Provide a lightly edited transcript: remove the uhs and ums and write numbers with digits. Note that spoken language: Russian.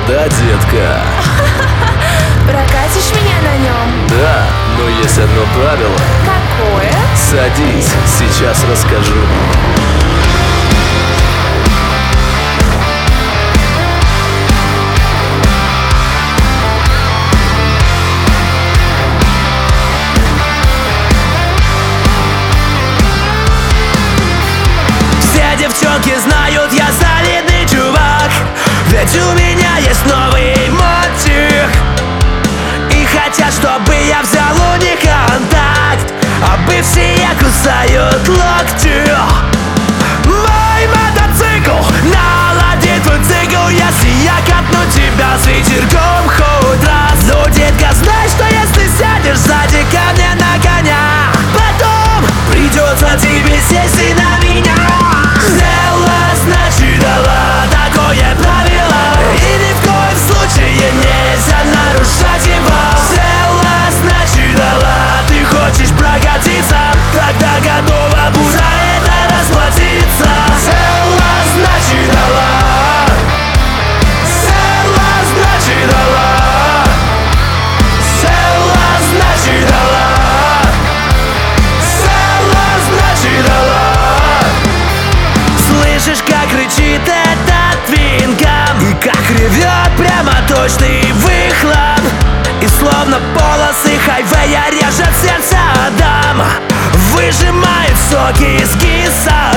да, детка? Прокатишь меня на нем? Да, но есть одно правило. Какое? Садись, сейчас расскажу. Все девчонки знают, я солидный чувак, ведь у меня есть новый мотив. И хотят, чтобы я взял у них контакт, а бывшие кусают локти. Мой мотоцикл наладит твой цикл, если я катну тебя с ветерком хоть раз. Ну, детка, знай, что если сядешь сзади ко мне на коня, потом придется тебе сесть и на меня. Взяла, значит дала, такое правило, и ни в коем случае нельзя нарушать его. Взяла, значит дала, ты хочешь прокатиться, тогда готова будь за это расплатиться. Взяла, значит дала, взяла, значит дала, взяла, значит дала, взяла, значит дала. Слышишь, как рычит этот твинкам, и как ревет прямо точный выхлоп, и словно полосы хайвея режет сердце дам, выжимает соки из киса.